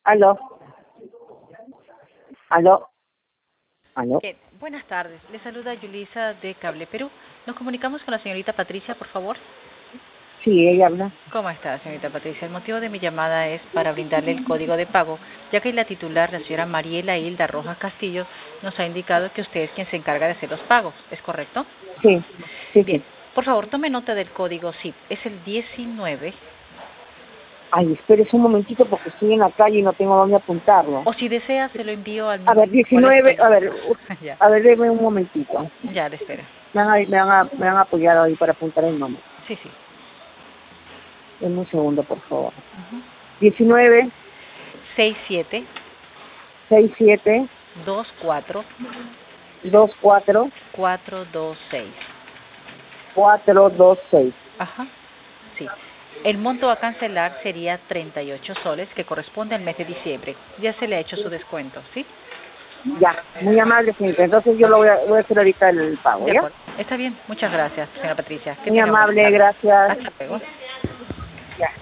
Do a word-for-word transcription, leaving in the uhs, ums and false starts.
Aló. Aló. Aló. Eh, buenas tardes, le saluda Yulisa de Cable Perú. Nos comunicamos con la señorita Patricia, por favor. Sí, ella habla. ¿Cómo está, señorita Patricia? El motivo de mi llamada es para brindarle el código de pago, ya que la titular, la señora Mariela Hilda Rojas Castillo, nos ha indicado que usted es quien se encarga de hacer los pagos. ¿Es correcto? Sí, sí, Bien, sí. por favor, tome nota del código S I P. Es el diecinueve, Ay, espérese un momentito porque estoy en la calle y no tengo dónde apuntarlo. o si desea, se lo envío al A mismo. ver, ¿Cuál es diecinueve, el...? a ver, u- Ya, a ver, déme un momentito. ya le espero. Me van, a, me, van a, me van a apoyar ahí para apuntar el nombre. Sí, sí. Denme un segundo, por favor. Ujú. diecinueve, seis siete sesenta y siete, dos cuatro veinticuatro, cuatro dos seis. cuatrocientos veintiséis. Ajá, sí. El monto a cancelar sería treinta y ocho soles, que corresponde al mes de diciembre. Ya se le ha hecho su descuento, ¿sí? Ya, muy amable, señorita. Entonces yo lo voy a, voy a hacer ahorita el pago, De ¿ya? acuerdo. Está bien. Muchas gracias, señora Patricia. Que Muy tenga buena amable, tarde. gracias. Hasta luego. Ya.